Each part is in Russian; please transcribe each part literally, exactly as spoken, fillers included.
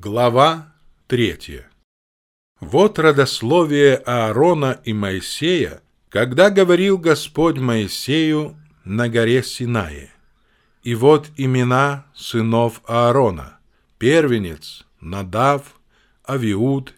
Глава третья. Вот родословие Аарона и Моисея, когда говорил Господь Моисею на горе Синае. И вот имена сынов Аарона: первенец Надав, Авиуд,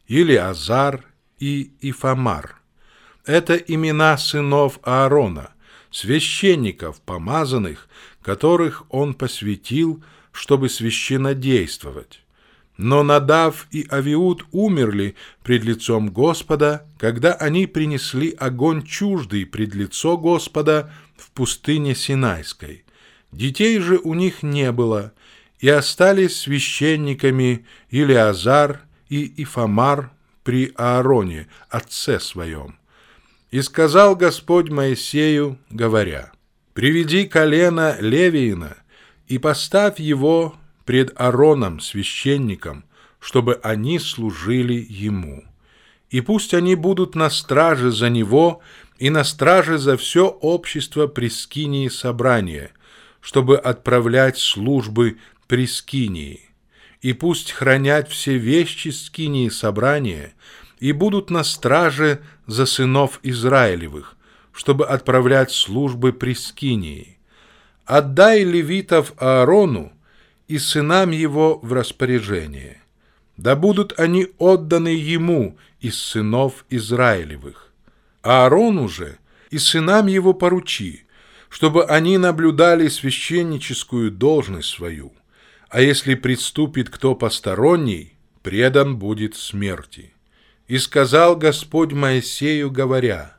Илиазар и Ифамар. Это имена сынов Аарона, священников, помазанных, которых он посвятил, чтобы священнодействовать. Но Надав и Авиуд умерли пред лицом Господа, когда они принесли огонь чуждый пред лицо Господа в пустыне Синайской. Детей же у них не было, и остались священниками Илиазар и Ифамар при Аароне, отце своем. И сказал Господь Моисею, говоря: «Приведи колено Левиина и поставь его пред Аароном, священником, чтобы они служили ему. И пусть они будут на страже за него и на страже за все общество при скинии собрания, чтобы отправлять службы при скинии. И пусть хранят все вещи скинии собрания и будут на страже за сынов Израилевых, чтобы отправлять службы при скинии. Отдай левитов Аарону и сынам его в распоряжение. Да будут они отданы ему из сынов Израилевых. Аарону же и сынам его поручи, чтобы они наблюдали священническую должность свою, а если приступит кто посторонний, предан будет смерти. И сказал Господь Моисею, говоря: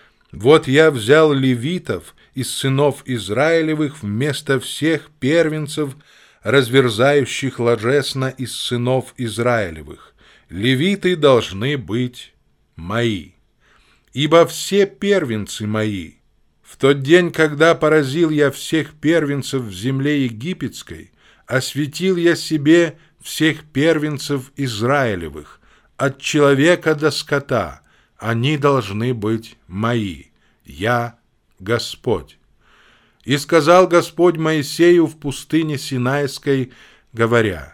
вот я взял левитов из сынов Израилевых вместо всех первенцев, разверзающих ложесно из сынов Израилевых. Левиты должны быть мои, ибо все первенцы мои. В тот день, когда поразил я всех первенцев в земле египетской, осветил я себе всех первенцев Израилевых, от человека до скота, они должны быть мои. Я Господь. И сказал Господь Моисею в пустыне Синайской, говоря: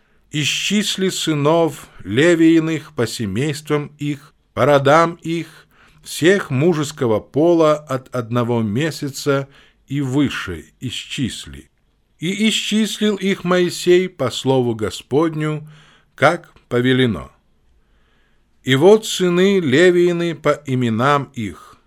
исчисли сынов Левииных по семействам их, по родам их, всех мужеского пола от одного месяца и выше исчисли. И исчислил их Моисей по слову Господню, как повелено. И вот сыны Левиины по именам их: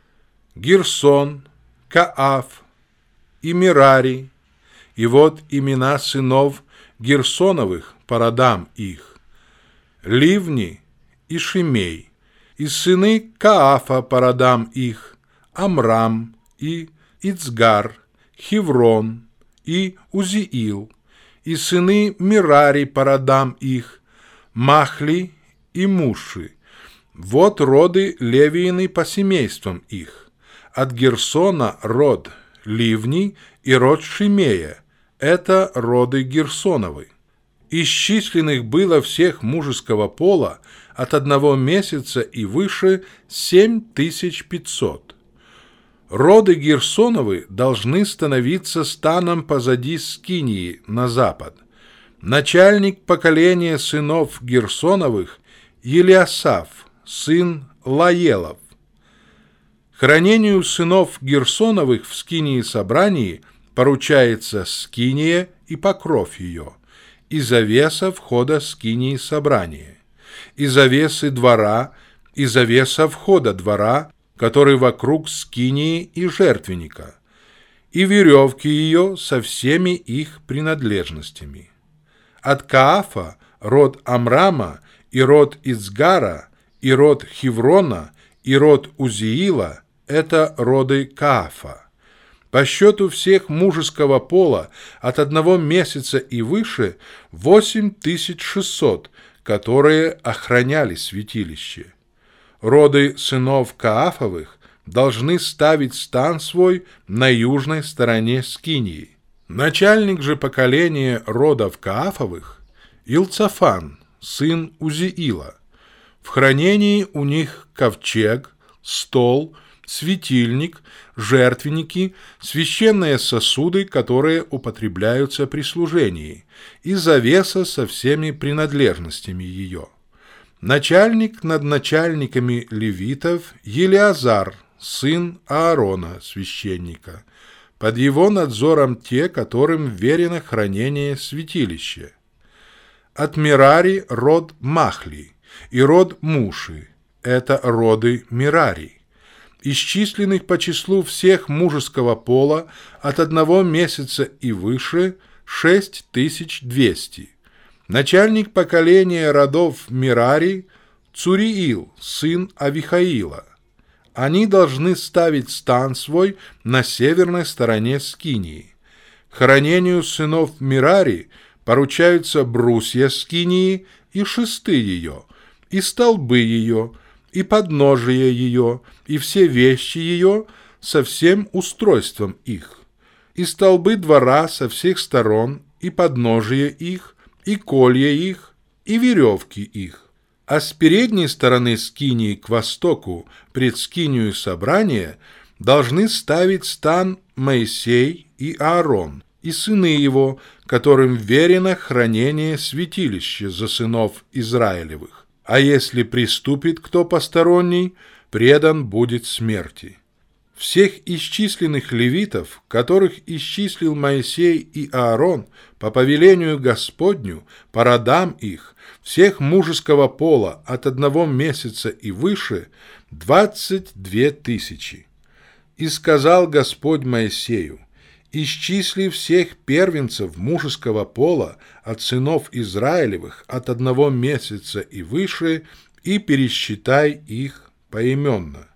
Герсон, Кааф и Мерари. И вот имена сынов Герсоновых по родам их: Ливни и Шимей. И сыны Каафа по родам их: Амрам и Ицгар, Хеврон и Узиил. И сыны Мерари по родам их: Махли и Муши. Вот роды Левиины по семействам их: от Герсона род Ливни и род Шимея, это роды Герсоновы. Исчисленных было всех мужеского пола от одного месяца и выше семь тысяч пятьсот. Роды Герсоновы должны становиться станом позади скинии на запад. Начальник поколения сынов Герсоновых Елиасаф, сын Лаелов. Хранению сынов Герсоновых в скинии собрании поручается скиния и покров ее, и завеса входа скинии собрания, и завесы двора, и завеса входа двора, который вокруг скинии и жертвенника, и веревки ее со всеми их принадлежностями. От Каафа род Амрама и род Ицгара, и род Хеврона, и род Узиила — это роды Каафа. По счету всех мужеского пола от одного месяца и выше восемь тысяч шестьсот, которые охраняли святилище. Роды сынов Каафовых должны ставить стан свой на южной стороне скинии. Начальник же поколения родов Каафовых Илцафан, сын Узиила. В хранении у них ковчег, стол светильник, жертвенники, священные сосуды, которые употребляются при служении, и завеса со всеми принадлежностями ее. Начальник над начальниками левитов Елиазар, сын Аарона, священника, под его надзором те, которым верено хранение святилища. От Мерари род Махли и род Муши, это роды Мерари, исчисленных по числу всех мужеского пола от одного месяца и выше шесть тысяч двести. Начальник поколения родов Мерари Цуриил, сын Авихаила. Они должны ставить стан свой на северной стороне скинии. Хранению сынов Мерари поручаются брусья скинии и шесты ее, и столбы ее, и подножие ее, и все вещи ее со всем устройством их, и столбы двора со всех сторон, и подножие их, и колья их, и веревки их. А с передней стороны скинии к востоку, пред скинию собрания, должны ставить стан Моисей и Аарон, и сыны его, которым верено хранение святилища за сынов Израилевых. А если приступит кто посторонний, предан будет смерти. Всех исчисленных левитов, которых исчислил Моисей и Аарон по повелению Господню, по родам их, всех мужеского пола от одного месяца и выше, двадцать две тысячи. И сказал Господь Моисею: исчисли всех первенцев мужеского пола от сынов Израилевых от одного месяца и выше, и пересчитай их поименно.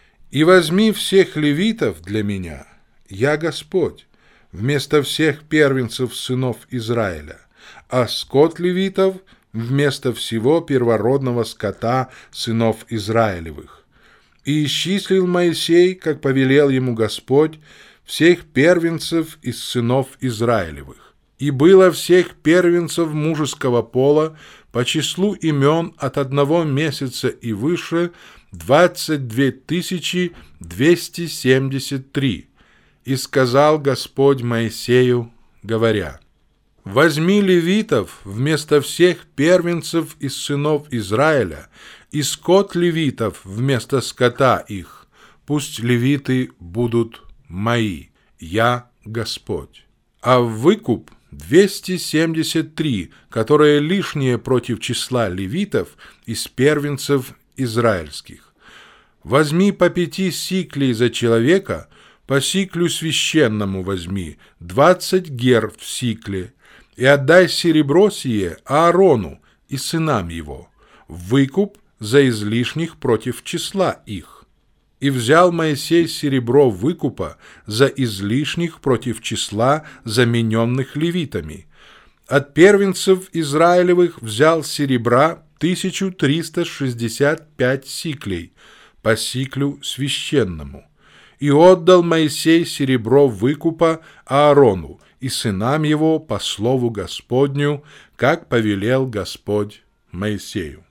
И возьми всех левитов для меня, я Господь, вместо всех первенцев сынов Израиля, а скот левитов вместо всего первородного скота сынов Израилевых. И исчислил Моисей, как повелел ему Господь, всех первенцев из сынов Израилевых. И было всех первенцев мужеского пола по числу имен от одного месяца и выше двадцать две тысячи двести семьдесят три. И сказал Господь Моисею, говоря: возьми левитов вместо всех первенцев из сынов Израиля, и скот левитов вместо скота их, пусть левиты будут мои, я Господь. А в выкуп двести семьдесят три, которые лишние против числа левитов из первенцев израильских. Возьми по пяти сиклей за человека, по сиклю священному возьми, двадцать гер в сикле, и отдай серебро сие Аарону и сынам его, в выкуп за излишних против числа их. И взял Моисей серебро выкупа за излишних против числа замененных левитами. От первенцев Израилевых взял серебра тысячу триста шестьдесят пять сиклей, по сиклю священному. И отдал Моисей серебро выкупа Аарону и сынам его по слову Господню, как повелел Господь Моисею.